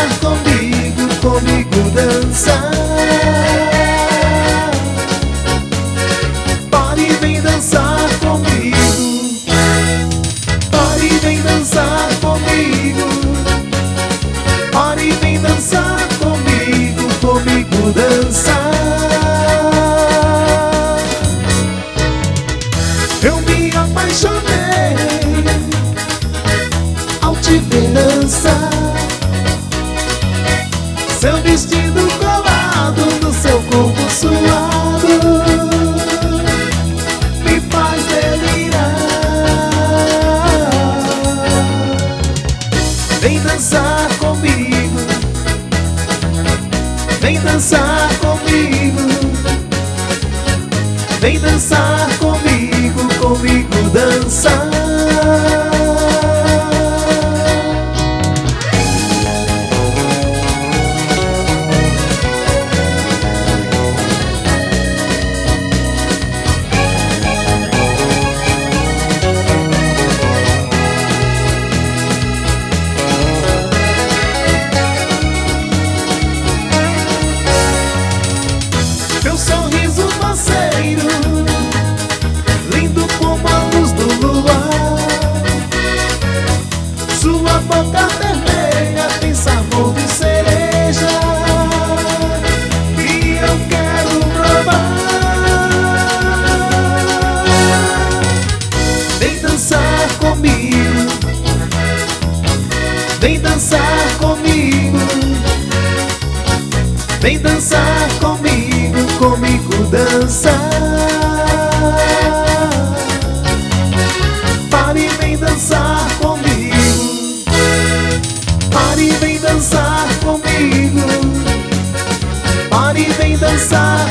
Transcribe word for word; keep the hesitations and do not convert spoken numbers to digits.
dançar comigo, comigo dançar. Pare e vem dançar comigo. Pare e vem dançar comigo. Pare e vem dançar comigo, comigo dançar. Eu me apaixonei ao te ver dançar. Seu vestido colado no seu corpo suado me faz delirar. Vem dançar comigo, vem dançar comigo, vem dançar comigo, comigo dançar. Teu sorriso faceiro, lindo como a luz do luar. Sua boca vermelha tem sabor de cereja e eu quero provar. Vem dançar comigo, vem dançar comigo, vem dançar comigo, comigo dançar. Pare e vem dançar comigo. Pare e vem dançar comigo. Pare e vem dançar